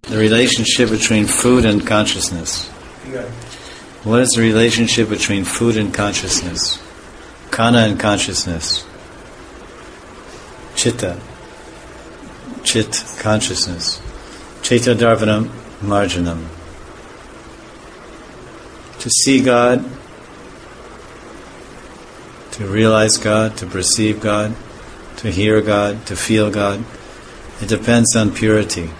the relationship between food and consciousness. Yeah. What is the relationship between food and consciousness? Kana and consciousness. Chitta. Chit, consciousness. Chaita Darvanam Marjanam. To see God, to realize God, to perceive God, to hear God, to feel God, it depends on purity.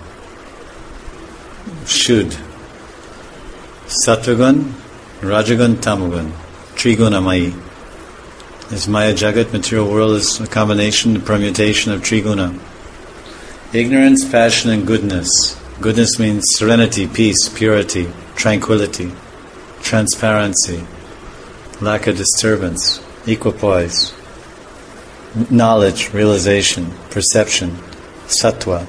Should. Sattvagun, Rajagun, Tamagun. Triguna-mayi. This Maya Jagat, material world, is a combination, a permutation of Triguna. Ignorance, passion, and goodness. Goodness means serenity, peace, purity, tranquility, transparency, lack of disturbance, equipoise, knowledge, realization, perception, sattva.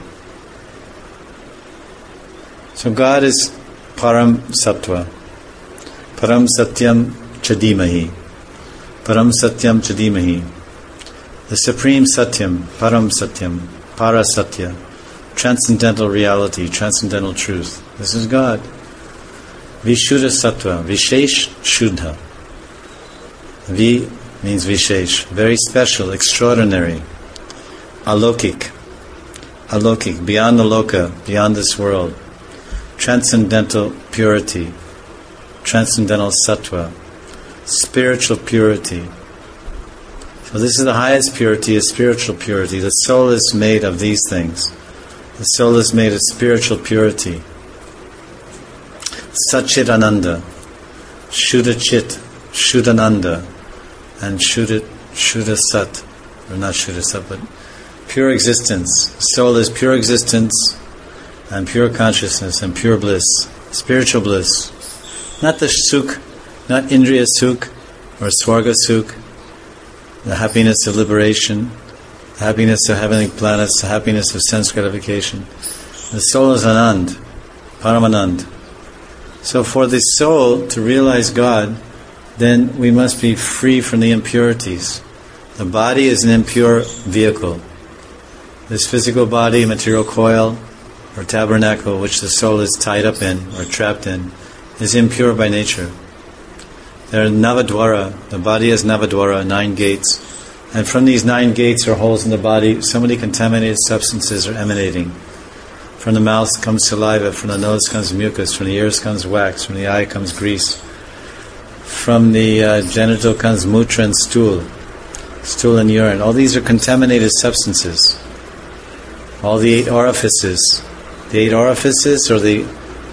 So God is Param Sattva. Param Satyam Chadimahi. Param Satyam Chadimahi. The Supreme Satyam, Param Satyam, Para Satya, transcendental reality, transcendental truth. This is God. Vishuddha Sattva, Vishesh Shuddha. Vi means Vishesh, very special, extraordinary. Alokik, Alokik, beyond the loka, beyond this world. Transcendental purity, transcendental sattva, spiritual purity. So this is the highest purity, is spiritual purity. The soul is made of these things. The soul is made of spiritual purity. Satchitananda, Shuddha Chit, Shuddhananda, and Shuddha Sat, or not Shuddha Sat, but pure existence. The soul is pure existence and pure consciousness and pure bliss, spiritual bliss. Not the sukh, not Indriya sukh or Swarga sukh, the happiness of liberation, the happiness of heavenly planets, the happiness of sense gratification. The soul is Anand, Paramanand. So for the soul to realize God, then we must be free from the impurities. The body is an impure vehicle. This physical body, material coil, or tabernacle which the soul is tied up in or trapped in, is impure by nature. There are Navadwara, the body has Navadwara, 9 gates, and from these 9 gates or holes in the body, so many contaminated substances are emanating. From the mouth comes saliva, from the nose comes mucus, from the ears comes wax, from the eye comes grease, from the genital comes mutra and stool and urine. All these are contaminated substances. All the 8 orifices. The 8 orifices, or the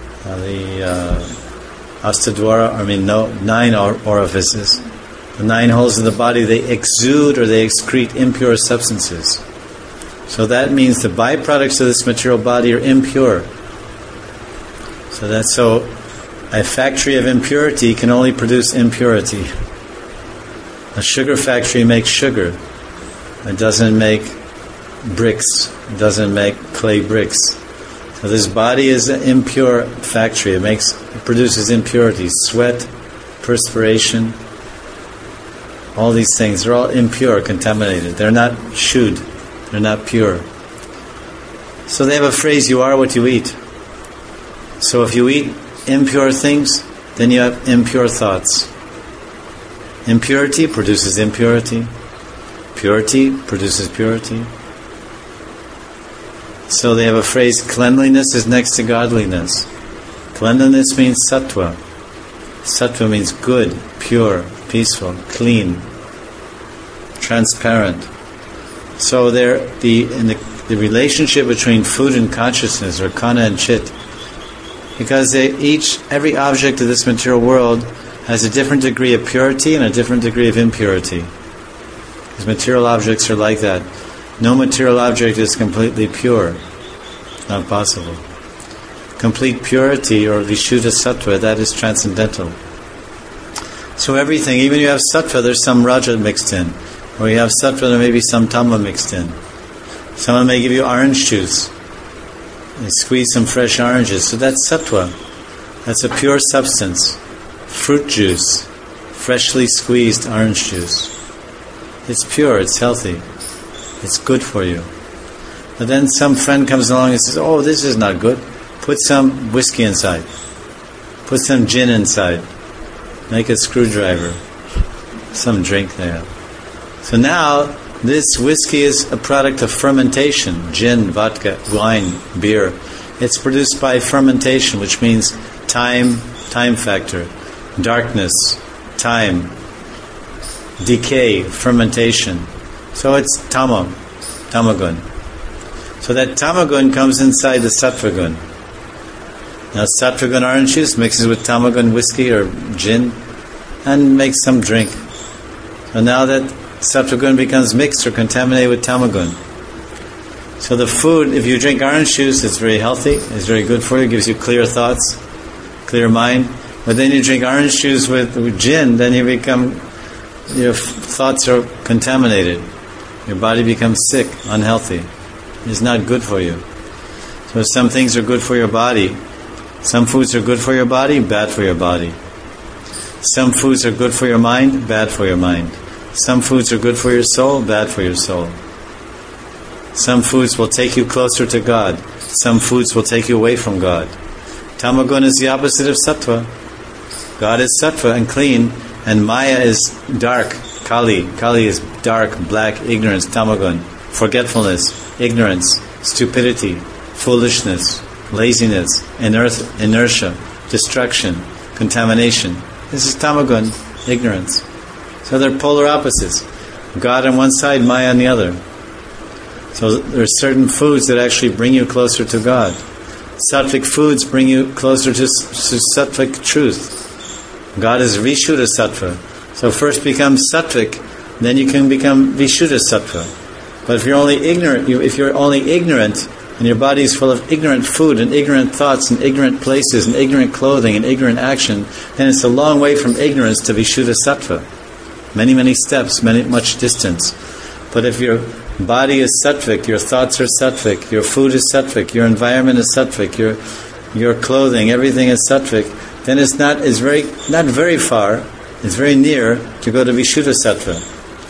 Astadwara, 9 orifices. The 9 holes in the body, they exude or they excrete impure substances. So that means the byproducts of this material body are impure. So a factory of impurity can only produce impurity. A sugar factory makes sugar. It doesn't make bricks. It doesn't make clay bricks. So this body is an impure factory. It produces impurities, sweat, perspiration, all these things. They're all impure, contaminated. They're not shuddh. They're not pure. So they have a phrase, you are what you eat. So if you eat impure things, then you have impure thoughts. Impurity produces impurity. Purity produces purity. So they have a phrase, cleanliness is next to godliness. Cleanliness means sattva. Sattva means good, pure, peaceful, clean, transparent. So the relationship between food and consciousness, or kana and chit, because every object of this material world has a different degree of purity and a different degree of impurity. Because material objects are like that. No material object is completely pure. It's not possible. Complete purity, or Vishuddha Sattva, that is transcendental. So everything, even you have Sattva, there's some Raja mixed in. Or you have Sattva, there may be some Tama mixed in. Someone may give you orange juice. They squeeze some fresh oranges. So that's Sattva. That's a pure substance. Fruit juice. Freshly squeezed orange juice. It's pure, it's healthy. It's good for you. But then some friend comes along and says, oh, this is not good. Put some whiskey inside. Put some gin inside. Make a screwdriver. Some drink there. So now, this whiskey is a product of fermentation. Gin, vodka, wine, beer. It's produced by fermentation, which means time factor, darkness, time, decay, fermentation. So it's tamagun. So that tamagun comes inside the sattvagun. Now sattvagun orange juice mixes with tamagun whiskey or gin and makes some drink. So now that sattvagun becomes mixed or contaminated with tamagun. So the food, if you drink orange juice, it's very healthy, it's very good for you, gives you clear thoughts, clear mind. But then you drink orange juice with gin, then your thoughts are contaminated. Your body becomes sick, unhealthy. It's not good for you. So some things are good for your body. Some foods are good for your body, bad for your body. Some foods are good for your mind, bad for your mind. Some foods are good for your soul, bad for your soul. Some foods will take you closer to God. Some foods will take you away from God. Tamagun is the opposite of sattva. God is sattva and clean, and Maya is dark, Kali. Kali is dark, black, ignorance, tamagun, forgetfulness, ignorance, stupidity, foolishness, laziness, inertia, destruction, contamination. This is tamagun, ignorance. So they're polar opposites. God on one side, Maya on the other. So there are certain foods that actually bring you closer to God. Sattvic foods bring you closer to sattvic truth. God is Vishuddha Sattva. So first become sattvic, then you can become Vishuddha Sattva. But if you're only ignorant, and your body is full of ignorant food and ignorant thoughts and ignorant places and ignorant clothing and ignorant action, then it's a long way from ignorance to Vishuddha Sattva. Many, many steps, much distance. But if your body is sattvic, your thoughts are sattvic, your food is sattvic, your environment is sattvic, your clothing, everything is sattvic, then it's not very far, it's very near to go to Vishuddha Sattva.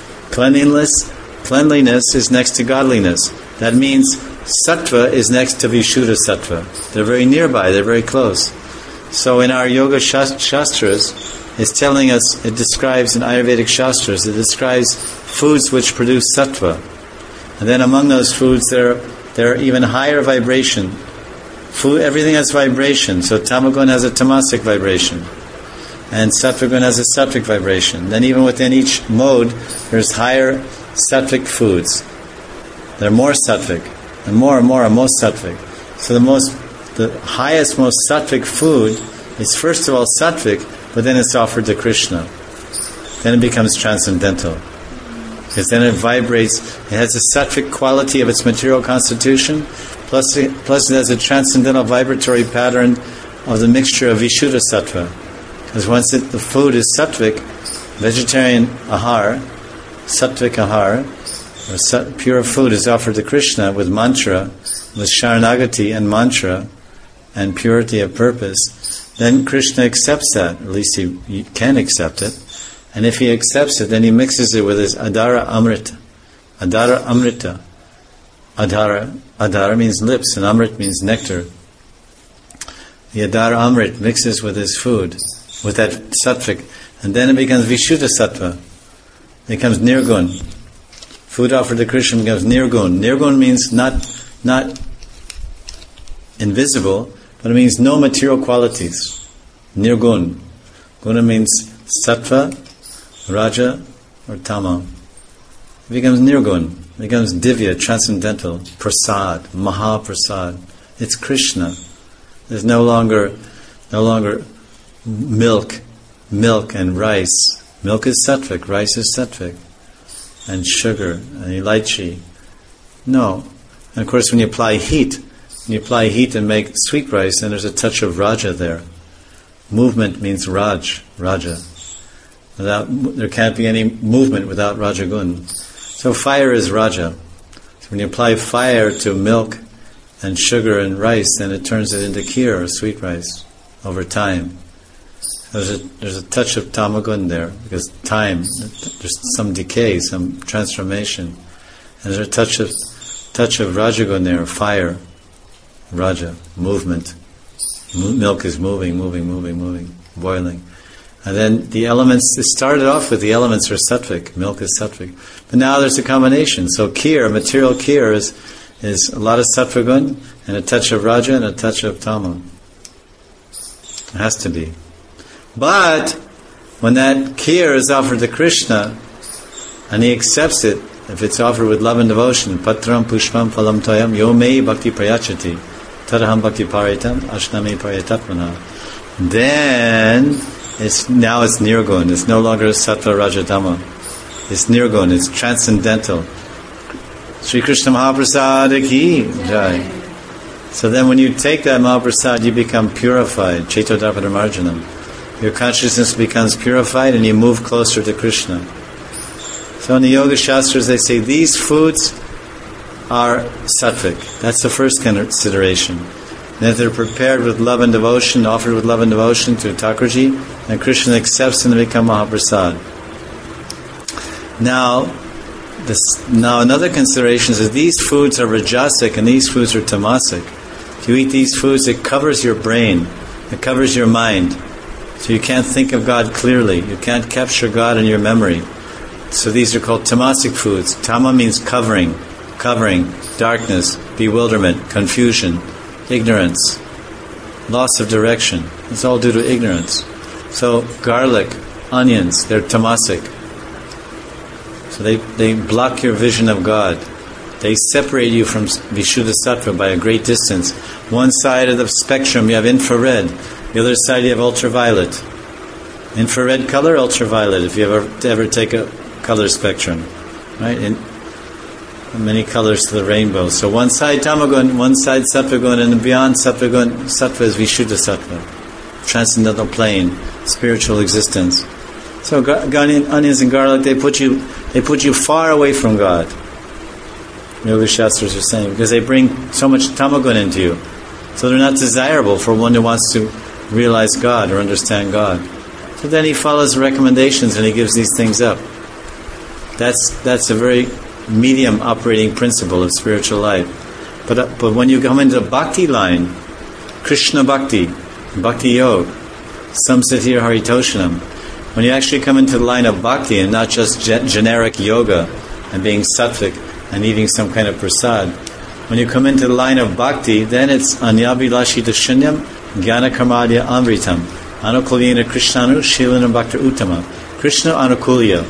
Cleanliness is next to godliness. That means Sattva is next to Vishuddha Sattva. They're very nearby, they're very close. So in our Yoga Shastras, it's telling us, it describes in Ayurvedic Shastras, it describes foods which produce Sattva. And then among those foods, there are even higher vibration. Food, everything has vibration. So tamagun has a tamasic vibration, and sattvagun has a sattvic vibration. Then even within each mode, there's higher sattvic foods. They're more sattvic, and more most sattvic. So the highest, most sattvic food is first of all sattvic, but then it's offered to Krishna. Then it becomes transcendental. Because then it vibrates, it has a sattvic quality of its material constitution, plus it has a transcendental vibratory pattern of the mixture of Vishuddha Sattva. Because once the food is sattvic, vegetarian ahar, sattvic ahar, or pure food is offered to Krishna with mantra, with sharanagati and mantra, and purity of purpose, then Krishna accepts that, at least he can accept it. And if he accepts it, then he mixes it with his Adara Amrita. Adara Amrita. Adara means lips, and Amrit means nectar. The Adara Amrit mixes with his food, with that sattvic, and then it becomes Vishuddha Sattva. It becomes Nirgun. Food offered to Krishna becomes Nirgun. Nirgun means not invisible, but it means no material qualities. Nirgun. Guna means Sattva, Raja, or Tama. It becomes Nirgun. It becomes Divya, transcendental, Prasad, Maha Prasad. It's Krishna. There's no longer milk and rice. Milk is sattvic, rice is sattvic, and sugar and elaichi. No. And of course when you apply heat and make sweet rice, then there's a touch of Raja there. Movement means Raja. There can't be any movement without Rajagun. So fire is Raja. So when you apply fire to milk and sugar and rice, then it turns it into kheer, or sweet rice, over time. There's a touch of tamagun there, because time, there's some decay, some transformation. And there's a touch of Rajagun there, fire, Raja, movement, Milk is moving, boiling. And then the elements, it started off with the elements are sattvic, milk is sattvic. But now there's a combination. So kheer, material kheer is a lot of sattva gun and a touch of raja and a touch of tama. It has to be. But when that kheer is offered to Krishna and he accepts it, if it's offered with love and devotion, patram pushpam phalam toyam yo mei bhakti prayachati taraham bhakti paritam ashnami parayatatmana, then it's nirgun. It's no longer sattva rajatama. It's nirgun. It's transcendental. Sri Krishna Mahaprasad ki jai. So then when you take that Mahaprasad, you become purified. Chaitodharmadharmarjanam. Your consciousness becomes purified and you move closer to Krishna. So in the Yoga Shastras they say these foods are sattvic. That's the first consideration. That they're prepared with love and devotion, offered with love and devotion to Thakurji, and Krishna accepts and they become Mahaprasad. Now another consideration is these foods are rajasic and these foods are tamasic. If you eat these foods, it covers your brain, it covers your mind. So you can't think of God clearly, you can't capture God in your memory. So these are called tamasic foods. Tama means covering, darkness, bewilderment, confusion, ignorance, loss of direction. It's all due to ignorance. So garlic, onions, they're tamasic. So they block your vision of God. They separate you from Vishuddha Sattva by a great distance. One side of the spectrum you have infrared, the other side you have ultraviolet. Infrared color, ultraviolet, if you ever take a color spectrum. Right? In many colors to the rainbow. So one side tamagun, one side sattvagun, and beyond sattvagun, sattva is Vishuddha Sattva. Transcendental plane, spiritual existence. So onions and garlic, they put you far away from God. Yoga Shastras are saying, because they bring so much tamagun into you. So they're not desirable for one who wants to realize God or understand God. So then he follows the recommendations and he gives these things up. That's a very medium operating principle of spiritual life. But when you come into the bhakti line, Krishna bhakti, bhakti yoga, samsithir haritoshanam, when you actually come into the line of bhakti and not just generic yoga and being sattvic and eating some kind of prasad, when you come into the line of bhakti, then it's anyabhilashita shunyam jnana karmadya amritam anukulyena krishnanu shilana bhakta uttama. Krishna anukulya.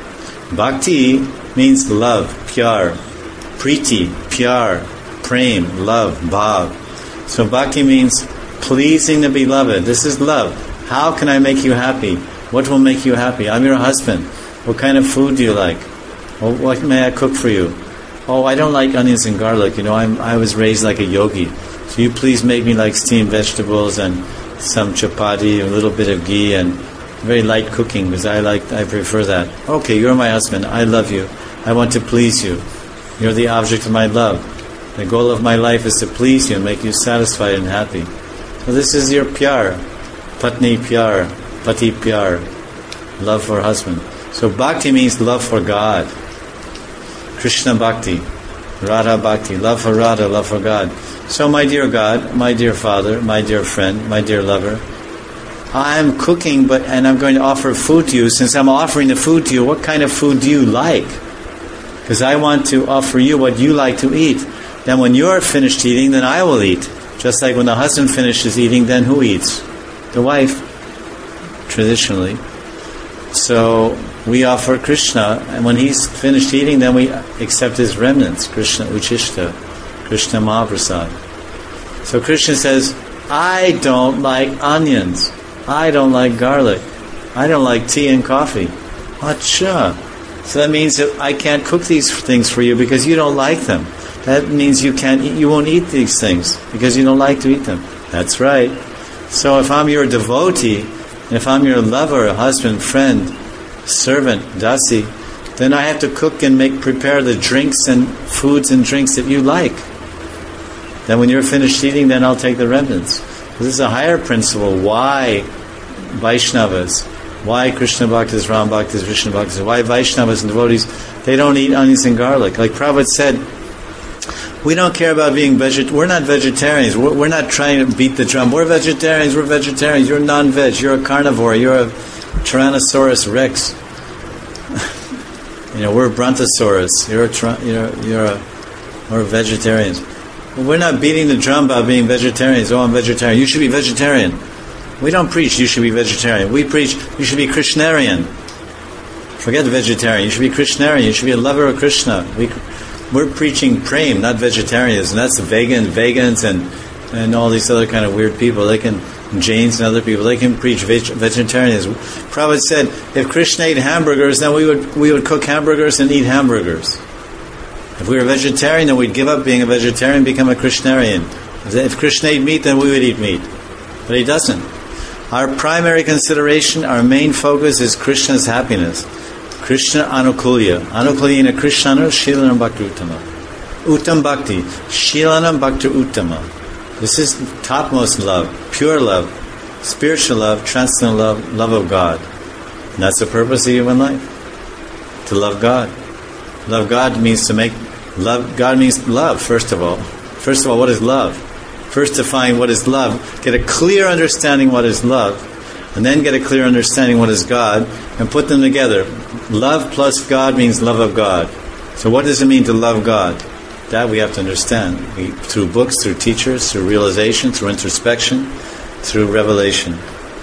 Bhakti means love, pyar, priti, pyar, prem, love, bhav. So bhakti means pleasing the beloved. This is love. How can I make you happy? What will make you happy? I'm your husband. What kind of food do you like? Well, what may I cook for you? Oh, I don't like onions and garlic. I was raised like a yogi. So you please make me like steamed vegetables and some chapati, a little bit of ghee, and very light cooking because I prefer that. Okay, you're my husband. I love you. I want to please you. You're the object of my love. The goal of my life is to please you and make you satisfied and happy. So this is your pyar, patni pyar, pati pyar, love for husband. So bhakti means love for God. Krishna bhakti, Radha bhakti, love for Radha, love for God. So my dear God, my dear Father, my dear friend, my dear lover, I'm cooking and I'm going to offer food to you. Since I'm offering the food to you, what kind of food do you like? Because I want to offer you what you like to eat. Then when you're finished eating, then I will eat. Just like when the husband finishes eating, then who eats? The wife, traditionally. So we offer Krishna, and when he's finished eating, then we accept his remnants, Krishna Uchishta, Krishna Mahaprasad. So Krishna says, I don't like onions. I don't like garlic. I don't like tea and coffee. Acha. So that means that I can't cook these things for you because you don't like them. That means you won't eat these things because you don't like to eat them. That's right. So if I'm your devotee, and if I'm your lover, husband, friend, servant, dasi, then I have to cook and prepare the drinks and foods and drinks that you like. Then when you're finished eating, then I'll take the remnants. This is a higher principle. Why Vaishnavas? Why Krishna Bhaktas, Ram Bhaktas, Vishnu Bhaktas? Why Vaishnavas and devotees? They don't eat onions and garlic. Like Prabhupada said, We don't care about being we're not vegetarians. We're not trying to beat the drum. We're vegetarians. We're vegetarians. You're non-veg. You're a carnivore. You're a Tyrannosaurus Rex. We're a Brontosaurus. We're vegetarians. We're not beating the drum about being vegetarians. Oh, I'm vegetarian. You should be vegetarian. We don't preach you should be vegetarian. We preach you should be Krishnarian. Forget vegetarian. You should be Krishnarian. You should be a lover of Krishna. We're preaching prem, not vegetarianism. That's the vegans and all these other kind of weird people. Jains and other people, they can preach vegetarianism. Prabhupada said, if Krishna ate hamburgers, then we would cook hamburgers and eat hamburgers. If we were vegetarian, then we'd give up being a vegetarian and become a Krishnarian. If Krishna ate meat, then we would eat meat. But he doesn't. Our primary consideration, our main focus is Krishna's happiness. Krishna Anukulya. Anukulya Krishnana Shilanam Bhakti Uttama. Uttam Bhakti. Shilanam Bhakti Uttama. This is topmost love, pure love, spiritual love, transcendental love, love of God. And that's the purpose of human life. To love God. Love God means God means love, first of all. First of all, what is love? First define what is love, get a clear understanding what is love, and then get a clear understanding what is God, and put them together. Love plus God means love of God. So what does it mean to love God? That we have to understand. Through books, through teachers, through realization, through introspection, through revelation.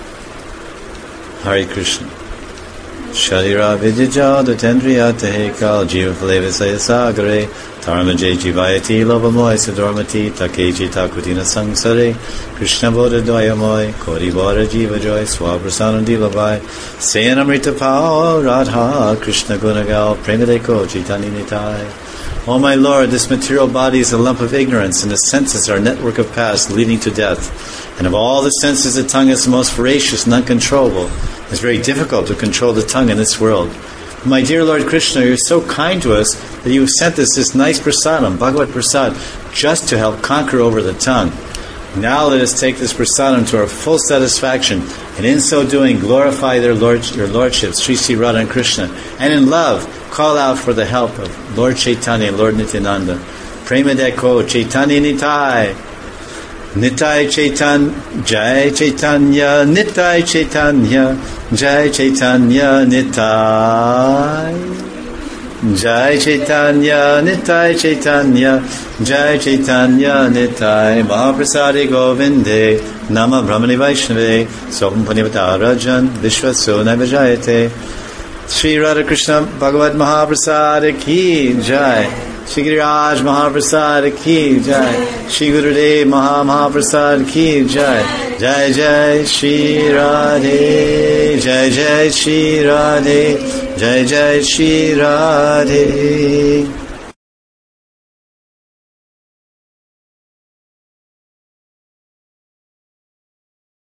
Hare Krishna. Sharira vidya datendriya tehekal jiva flavesaya sagare dharmaje jivayati lobamoy sadormati takeji takutina sangsare Krishna bodha doyamoy kori bodha jiva joy swaprasanam divabai sayanamrita pao radha Krishna gunagal premadeko chitani nitai. Oh my Lord, this material body is a lump of ignorance, and the senses are a network of paths leading to death. And of all the senses, the tongue is the most voracious and uncontrollable. It's very difficult to control the tongue in this world. My dear Lord Krishna, you're so kind to us that you've sent us this nice prasadam, Bhagavad Prasad, just to help conquer over the tongue. Now let us take this prasadam to our full satisfaction, and in so doing glorify your lordships, Sri Sri Radha and Krishna, and in love call out for the help of Lord Chaitanya and Lord Nityananda. Premadeko Chaitanya Nitai. Nitai Chaitanya, Jai Chaitanya, Nitai Chaitanya, Jai Chaitanya Nitai. Jai Chaitanya, Nitai Chaitanya, Jai Chaitanya Nitai. Mahaprasadi Govinde, Nama Brahmani Vaishnave, Soham Punivata Rajan, Vishwaso Naivajayate. Sri Radha Krishna Bhagavad Mahaprasad Ki Jai. Shri Giriraj Mahaprasad Ki Jai. Shri Gurudev Mahaprasad Ki Jai. Jai Jai Shri Radhe. Jai Jai Shri Radhe. Jai Jai Shri Radhe.